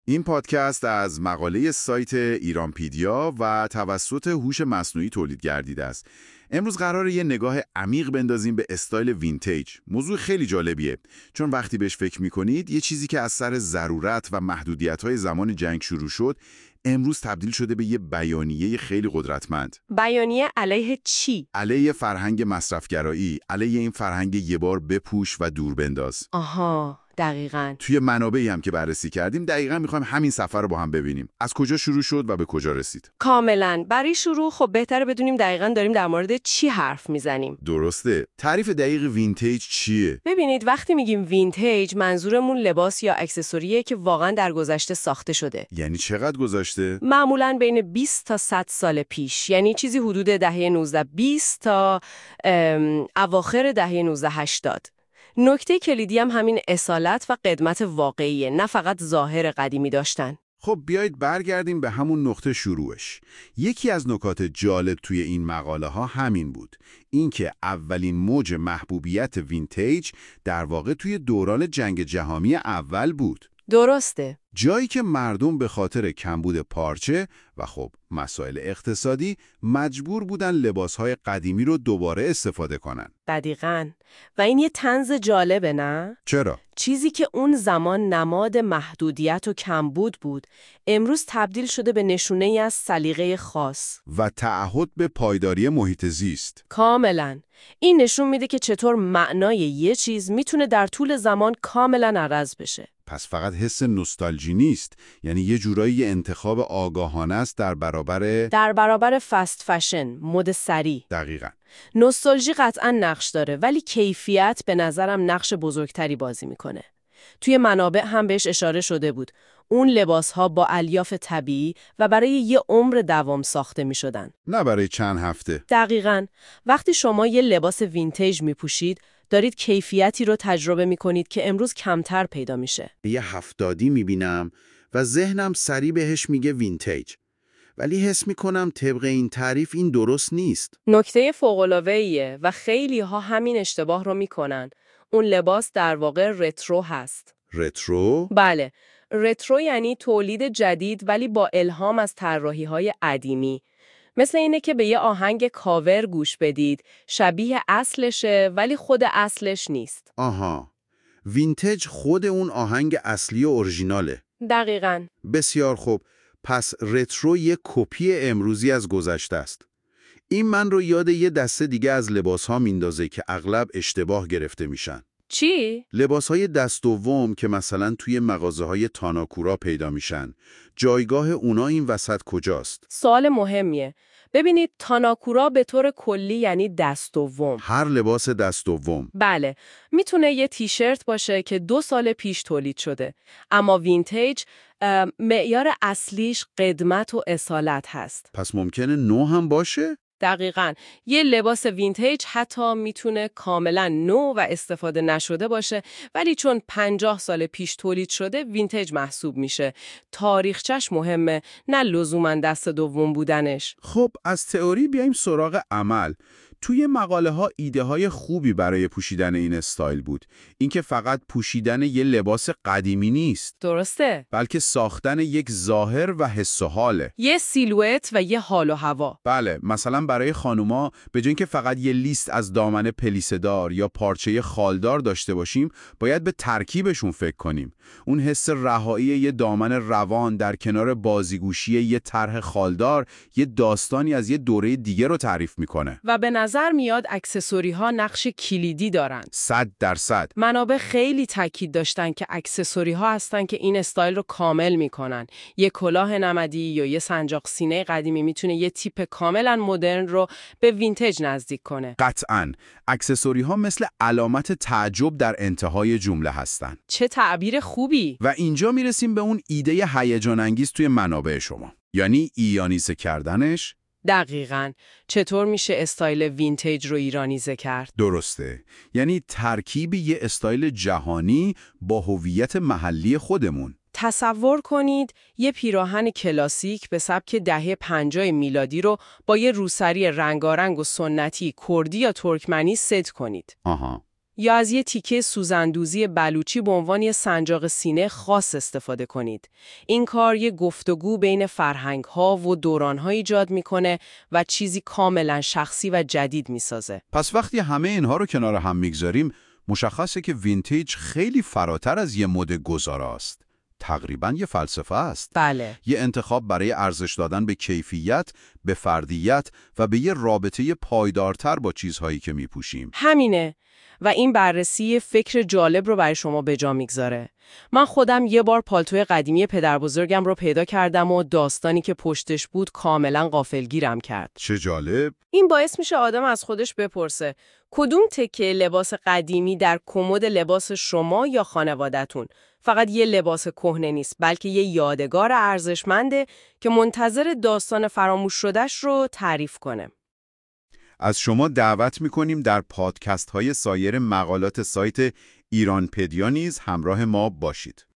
این پادکست از مقاله سایت ایرانپیدیا و توسط هوش مصنوعی تولید گردیده است. امروز قراره یه نگاه عمیق بندازیم به استایل وینتیج. موضوع خیلی جالبیه، چون وقتی بهش فکر می‌کنید یه چیزی که از سر ضرورت و محدودیت‌های زمان جنگ شروع شد، امروز تبدیل شده به یه بیانیه خیلی قدرتمند. بیانیه علیه چی؟ علیه فرهنگ مصرفگرایی، علیه این فرهنگ یه بار بپوش و دور بنداز. آها، دقیقاً. توی منابعی هم که بررسی کردیم دقیقاً می‌خوایم همین سفر رو با هم ببینیم. از کجا شروع شد و به کجا رسید. کاملاً. برای شروع خب بهتره بدونیم دقیقاً داریم در مورد چی حرف میزنیم. درسته. تعریف دقیق وینتیج چیه؟ ببینید وقتی میگیم وینتیج منظورمون لباس یا اکسسوریه که واقعاً در گذشته ساخته شده. یعنی چقدر گذشته؟ معمولاً بین 20 تا 100 سال پیش، یعنی چیزی حدود دهه 1920 تا اواخر دهه 1980. نکته کلیدی هم همین اصالت و قدمت واقعیه، نه فقط ظاهر قدیمی داشتن. خب بیایید برگردیم به همون نقطه شروعش. یکی از نکات جالب توی این مقاله ها همین بود. اینکه اولین موج محبوبیت وینتیج در واقع توی دوران جنگ جهانی اول بود. درسته. جایی که مردم به خاطر کمبود پارچه و خب مسائل اقتصادی مجبور بودن لباسهای قدیمی رو دوباره استفاده کنن. دقیقاً. و این یه طنز جالبه، نه؟ چرا؟ چیزی که اون زمان نماد محدودیت و کمبود بود، امروز تبدیل شده به نشونه‌ای از سلیقه خاص و تعهد به پایداری محیط زیست. کاملاً. این نشون میده که چطور معنای یه چیز میتونه در طول زمان کاملاً عوض بشه. پس فقط حس نوستالژی نیست، یعنی یه جورایی انتخاب آگاهانه است در برابر فست فشن، مد سریع. دقیقاً. نوستالژی قطعاً نقش داره، ولی کیفیت به نظرم نقش بزرگتری بازی میکنه. توی منابع هم بهش اشاره شده بود. اون لباس‌ها با الیاف طبیعی و برای یه عمر دوام ساخته می‌شدن. نه برای چند هفته. دقیقاً. وقتی شما یه لباس وینتیج می‌پوشید، دارید کیفیتی رو تجربه می‌کنید که امروز کمتر پیدا میشه. یه هفتادی می‌بینم و ذهنم سریع بهش میگه وینتیج. ولی حس می‌کنم طبق این تعریف این درست نیست. نکته فوق‌العاده‌ایه و خیلی‌ها همین اشتباه رو می‌کنن. اون لباس در واقع رترو هست. رترو؟ بله. رترو یعنی تولید جدید ولی با الهام از طراحی‌های قدیمی. مثل اینه که به یه آهنگ کاور گوش بدید، شبیه اصلشه ولی خود اصلش نیست. آها. وینتیج خود اون آهنگ اصلی و اورژیناله. دقیقاً. بسیار خوب. پس رترو یه کپی امروزی از گذشته است. این من رو یاد یه دسته دیگه از لباس‌ها میندازه که اغلب اشتباه گرفته میشن. چی؟ لباس‌های دست دوم که مثلا توی مغازه‌های تاناکورا پیدا میشن. جایگاه اونا این وسط کجاست؟ سوال مهمیه. ببینید تاناکورا به طور کلی یعنی دست دوم. هر لباس دست دوم. بله. میتونه یه تیشرت باشه که 2 سال پیش تولید شده. اما وینتیج معیار اصلیش قدمت و اصالت هست. پس ممکنه نو هم باشه؟ دقیقاً. یه لباس وینتیج حتی میتونه کاملا نو و استفاده نشده باشه، ولی چون 50 سال پیش تولید شده وینتیج محسوب میشه. تاریخچش مهمه، نه لزوماً دست دوم بودنش. خب از تئوری بیایم سراغ عمل. توی مقاله ها ایده های خوبی برای پوشیدن این استایل بود. اینکه فقط پوشیدن یه لباس قدیمی نیست. درسته. بلکه ساختن یک ظاهر و حس و حاله. یه سیلوئت و یه حال و هوا. بله، مثلا برای خانوما به جای اینکه فقط یه لیست از دامن پلیسه‌دار یا پارچه خالدار داشته باشیم، باید به ترکیبشون فکر کنیم. اون حس رهایی یه دامن روان در کنار بازیگوشی یه طرح خالدار، یه داستانی از یه دوره دیگه رو تعریف میکنه. و به نظر میاد اکسسوری ها نقش کلیدی دارن. 100%. منابع خیلی تاکید داشتن که اکسسوری ها هستن که این استایل رو کامل میکنن. یه کلاه نمدی یا یه سنجاق سینه قدیمی میتونه یه تیپ کاملا مدرن رو به وینتیج نزدیک کنه. قطعاً. اکسسوری ها مثل علامت تعجب در انتهای جمله هستن. چه تعبیر خوبی! و اینجا میرسیم به اون ایده هیجان انگیز توی منابع شما. یعنی ایرانیزه کردنش. دقیقاً. چطور میشه استایل وینتیج رو ایرانیزه کرد؟ درسته. یعنی ترکیب یه استایل جهانی با هویت محلی خودمون. تصور کنید یه پیراهن کلاسیک به سبک دهه 50 میلادی رو با یه روسری رنگارنگ و سنتی کردی یا ترکمنی ست کنید. آها. یا از یه تیکه سوزندوزی بلوچی به عنوان یه سنجاق سینه خاص استفاده کنید. این کار یه گفتگو بین فرهنگ‌ها و دوران‌ها ایجاد می‌کنه و چیزی کاملا شخصی و جدید می‌سازه. پس وقتی همه اینها رو کنار هم میگذاریم، مشخصه که وینتیج خیلی فراتر از یه مد گذار است. تقریباً یه فلسفه است. بله. یه انتخاب برای ارزش دادن به کیفیت، به فردیت و به یه رابطه پایدارتر با چیزهایی که میپوشیم. همینه. و این بررسی فکر جالب رو برای شما به جا میگذاره. من خودم یه بار پالتوی قدیمی پدر بزرگم رو پیدا کردم و داستانی که پشتش بود کاملا غافلگیرم کرد. چه جالب! این باعث میشه آدم از خودش بپرسه کدوم تکه لباس قدیمی در کمد لباس شما یا خانواده‌تون فقط یه لباس کهنه نیست، بلکه یه یادگار ارزشمنده که منتظر داستان فراموش شدهش رو تعریف کنه. از شما دعوت می‌کنیم در پادکست‌های سایر مقالات سایت ایرانپدیا نیز همراه ما باشید.